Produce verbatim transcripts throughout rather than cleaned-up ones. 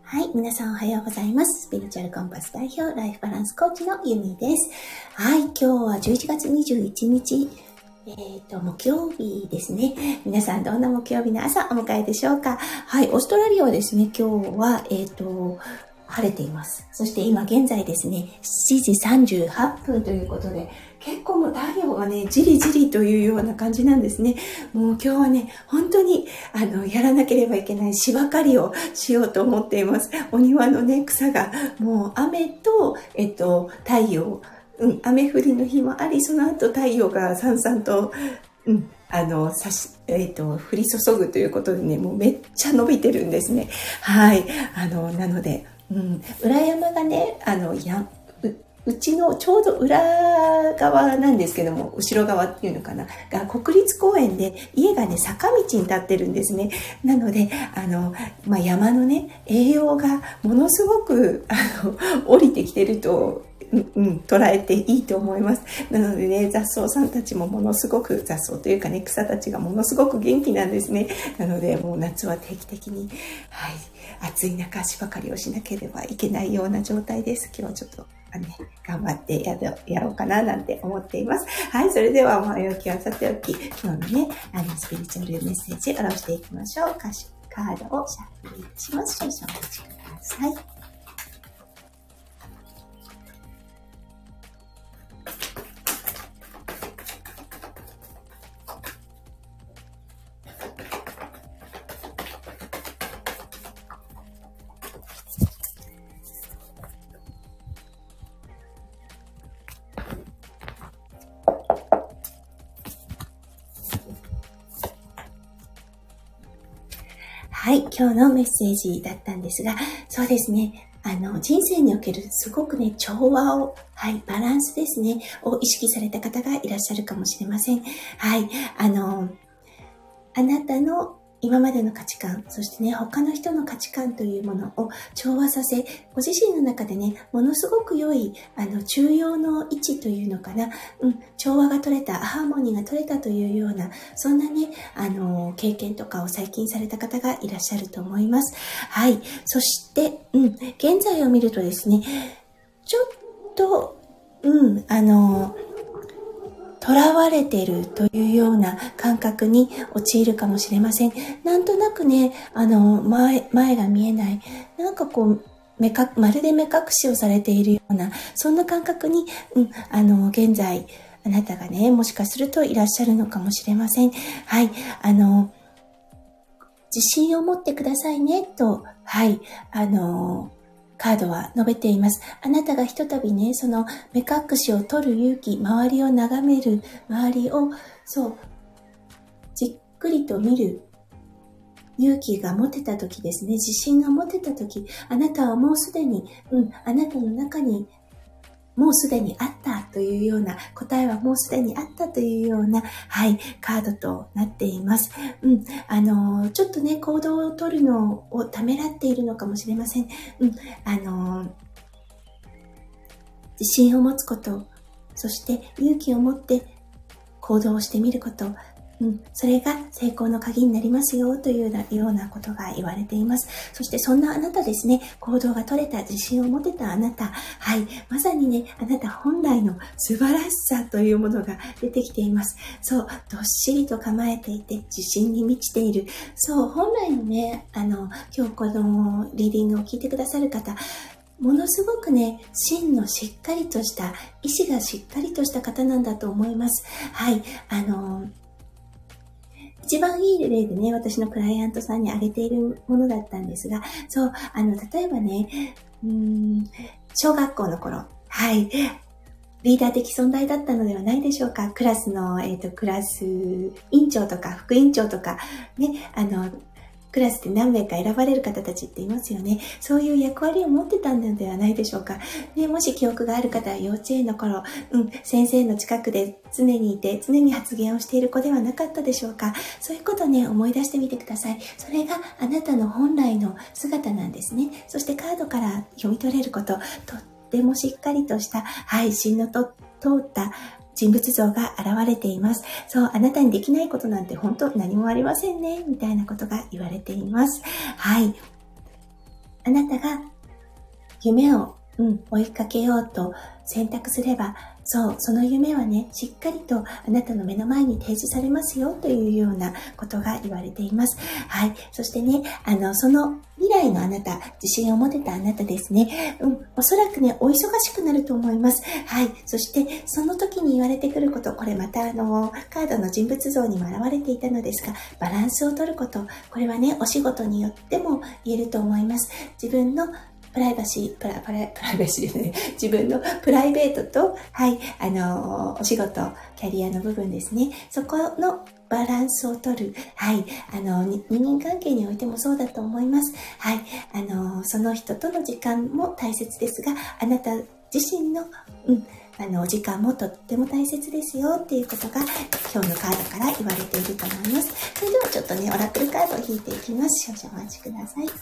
はい。皆さんおはようございます。スピリチュアルコンパス代表、ライフバランスコーチのゆみです。はい。今日はじゅういちがつにじゅういちにち、えっと、木曜日ですね。皆さんどんな木曜日の朝お迎えでしょうか。はい。オーストラリアはですね、今日は、えっと、晴れています。そして今現在ですね、しちじさんじゅうはっぷんということで、結構もう太陽がね、じりじりというような感じなんですね。もう今日はね、本当に、あの、やらなければいけない芝刈りをしようと思っています。お庭のね、草が、もう雨と、えっと、太陽、うん、雨降りの日もあり、その後太陽がさんさんと、うん、あの、さし、えっと、降り注ぐということでね、もうめっちゃ伸びてるんですね。はい。あの、なので、うん、裏山がね、あの、や、う、うちのちょうど裏側なんですけども、後ろ側っていうのかな、が国立公園で家がね、坂道に立ってるんですね。なので、あの、まあ、山のね、栄養がものすごく、あの、降りてきてると、うんうん、捉えていいと思います。なのでね、雑草さんたちもものすごく、雑草というかね、草たちがものすごく元気なんですね。なので、もう夏は定期的に、はい、暑い中、芝刈りをしなければいけないような状態です。今日ちょっと、あのね、頑張ってやろやろうかななんて思っています。はい、それでは、前置きはさておき、今日のね、あの、スピリチュアルメッセージ、下ろしていきましょう。カードをシャッフルします。少々お待ちください。はい、今日のメッセージだったんですが、そうですね、あの、人生におけるすごくね、調和を、はい、バランスですね、を意識された方がいらっしゃるかもしれません。はい、あの、あなたの今までの価値観、そしてね、他の人の価値観というものを調和させ、ご自身の中でね、ものすごく良い、あの、中庸の位置というのかな、うん、調和が取れた、ハーモニーが取れたというような、そんなね、あの、経験とかを最近された方がいらっしゃると思います。はい。そして、うん、現在を見るとですね、ちょっと、うん、あの、囚われているというような感覚に陥るかもしれません。なんとなくね、あの、前、前が見えない。なんかこう、目か、まるで目隠しをされているような、そんな感覚に、うん、あの、現在、あなたがね、もしかするといらっしゃるのかもしれません。はい、あの、自信を持ってくださいね、と、はい、あの、カードは述べています。あなたがひとたびね、その目隠しを取る勇気、周りを眺める、周りを、そう、じっくりと見る勇気が持てたときですね、自信が持てたとき、あなたはもうすでに、うん、あなたの中に、もうすでにあったというような、答えはもうすでにあったというような、はい、カードとなっています。うん、あの、ちょっとね、行動を取るのをためらっているのかもしれません。うん、あの、自信を持つこと、そして勇気を持って行動をしてみること、うん、それが成功の鍵になりますよというようなことが言われています。そしてそんなあなたですね、行動が取れた、自信を持てたあなた、はい、まさにね、あなた本来の素晴らしさというものが出てきています。そう、どっしりと構えていて、自信に満ちている。そう、本来のね、あの、今日このリーディングを聞いてくださる方、ものすごくね、芯のしっかりとした、意志がしっかりとした方なんだと思います。はい、あの、一番いい例でね、私のクライアントさんに挙げているものだったんですが、そう、あの、例えばね、うーん、小学校の頃、はい、リーダー的存在だったのではないでしょうか。クラスの、えっと、クラス委員長とか副委員長とか、ね、あの、クラスで何名か選ばれる方たちっていますよね。そういう役割を持ってたのではないでしょうか。ね、もし記憶がある方は幼稚園の頃、うん、先生の近くで常にいて、常に発言をしている子ではなかったでしょうか。そういうことをね、思い出してみてください。それがあなたの本来の姿なんですね。そしてカードから読み取れること、とってもしっかりとした、はい、芯のと通った人物像が現れています。そう、あなたにできないことなんて本当何もありませんね、みたいなことが言われています。はい。 あなたが夢を、うん、追いかけようと選択すれば、そう、その夢はね、しっかりとあなたの目の前に提示されますよというようなことが言われています。はい。そしてね、あの、その未来のあなた、自信を持てたあなたですね。うん、おそらくね、お忙しくなると思います。はい。そして、その時に言われてくること、これまたあの、カードの人物像にも現れていたのですが、バランスを取ること、これはね、お仕事によっても言えると思います。自分のプライバシー、プラ、プラ、プライバシーですね。自分のプライベートと、はい、あの、お仕事、キャリアの部分ですね。そこのバランスを取る。はい、あの、人間関係においてもそうだと思います。はい、あの、その人との時間も大切ですが、あなた自身の、うん、あの、お時間もとっても大切ですよっていうことが今日のカードから言われていると思います。それではちょっとね、オラクルカードを引いていきます。少々お待ちください。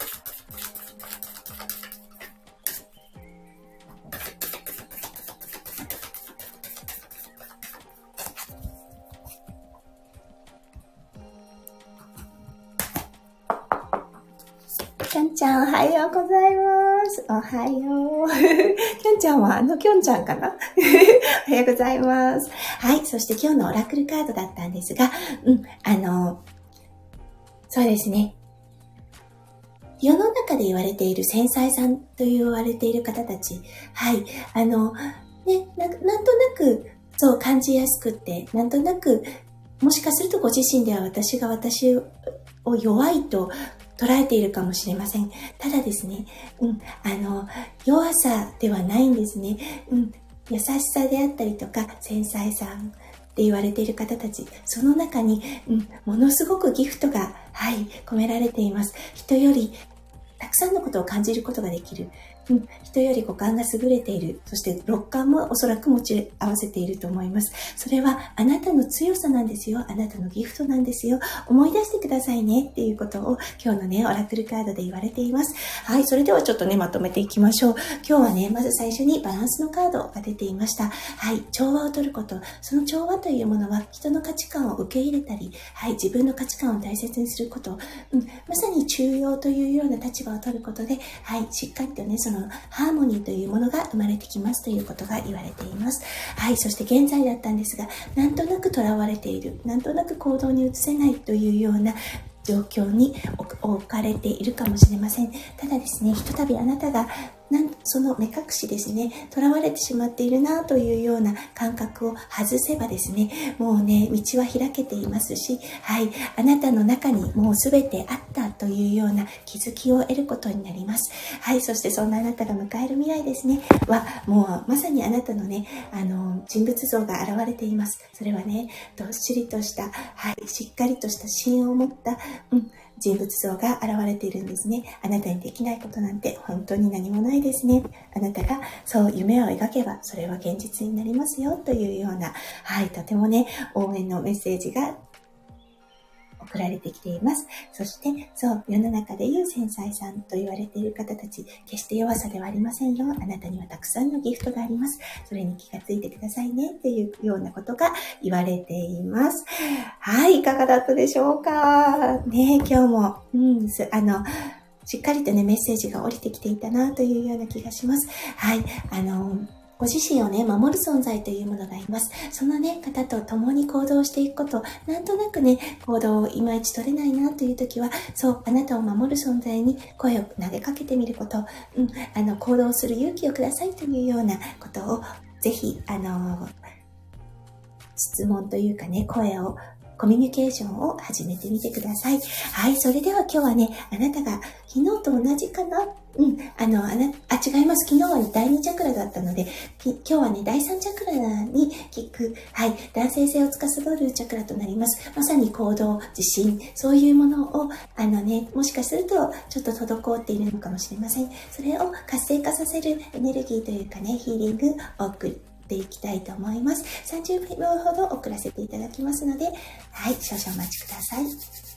きょんちゃん、おはようございます。おはよう。きょんちゃんはあのきょんちゃんかなおはようございます。はい。そして今日のオラクルカードだったんですが、うん、あの、そうですね。世の中で言われている繊細さんと言われている方たち。はい。あの、ね、な、なんとなく、そう感じやすくって、なんとなく、もしかするとご自身では私が私を弱いと捉えているかもしれません。ただですね、うん、あの、弱さではないんですね。うん、優しさであったりとか、繊細さって言われている方たち、その中に、うん、ものすごくギフトが、はい、込められています。人よりたくさんのことを感じることができる。うん、人より五感が優れている。そして六感もおそらく持ち合わせていると思います。それはあなたの強さなんですよ。あなたのギフトなんですよ。思い出してくださいねっていうことを今日のね、オラクルカードで言われています。はい、それではちょっとね、まとめていきましょう。今日はね、まず最初にバランスのカードが出ていました。はい、調和を取ること。その調和というものは人の価値観を受け入れたり、はい、自分の価値観を大切にすること。うん、まさに中庸というような立場を取ることで、はい、しっかりとね、そのハーモニーというものが生まれてきますということが言われています。はい、そして現在だったんですが、なんとなく囚われている、なんとなく行動に移せないというような状況に置かれているかもしれません。ただですね、ひとたびあなたがなんその目隠しですね、囚われてしまっているなというような感覚を外せばですね、もうね、道は開けていますし、はい、あなたの中にもうすべてあったというような気づきを得ることになります。はい、そしてそんなあなたが迎える未来ですね、は、もうまさにあなたのね、あの、人物像が現れています。それはね、どっしりとした、はい、しっかりとした芯を持った、うん、人物像が現れているんですね。あなたにできないことなんて本当に何もないですね。あなたがそう夢を描けばそれは現実になりますよというような、はい、とてもね、応援のメッセージが送られてきています。そして、そう、世の中でいう繊細さんと言われている方たち、決して弱さではありませんよ。あなたにはたくさんのギフトがあります。それに気がついてくださいね。っていうようなことが言われています。はい、いかがだったでしょうかね、今日も、うん、あの、しっかりとね、メッセージが降りてきていたなというような気がします。はい、あの、ご自身をね、守る存在というものがいます。そのね、方と共に行動していくこと、なんとなくね、行動をいまいち取れないなという時は、そう、あなたを守る存在に声を投げかけてみること、うん、あの、行動する勇気をくださいというようなことを、ぜひ、あの、質問というかね、声を、コミュニケーションを始めてみてください。はい、それでは今日はね、あなたが昨日と同じかなうん、あの、あな、あ、違います。昨日は、ね、だいにチャクラだったので、今日はね、だいさんチャクラに効く、はい、男性性を司るチャクラとなります。まさに行動、自信、そういうものを、あのね、もしかすると、ちょっと滞っているのかもしれません。それを活性化させるエネルギーというかね、ヒーリングを送る。いきたいと思います。さんじゅうびょうほど遅らせていただきますので、はい、少々お待ちください。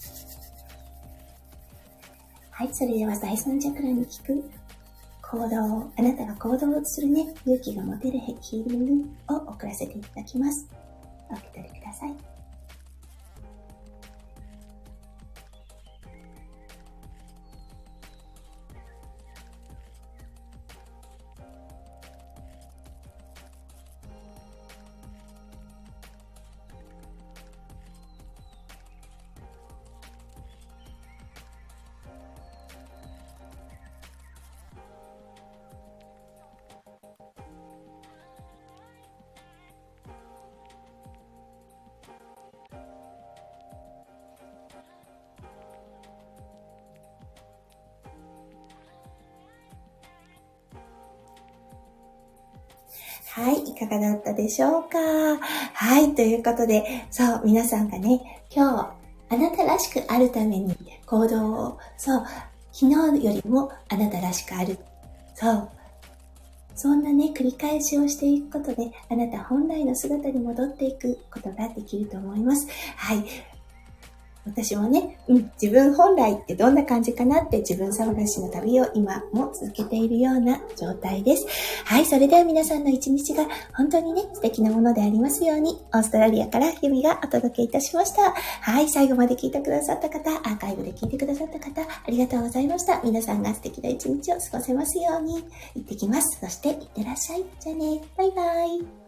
はい、それではだいさんチャクラに効く行動、あなたが行動をするね、勇気が持てるヒーリングを送らせていただきます。お受け取りください。 はい、いかがだったでしょうか。はい、ということで、そう、皆さんがね、今日、あなたらしくあるために行動を、そう、昨日よりもあなたらしくある。そう。そんなね、繰り返しをしていくことで、あなた本来の姿に戻っていくことができると思います。はい。私もね、うん、自分本来ってどんな感じかなって自分探しの旅を今も続けているような状態です。はい、それでは皆さんの一日が本当にね、素敵なものでありますように、オーストラリアからユミがお届けいたしました。はい、最後まで聞いてくださった方、アーカイブで聞いてくださった方、ありがとうございました。皆さんが素敵な一日を過ごせますように、行ってきます。そして、いってらっしゃい。じゃあね、バイバイ。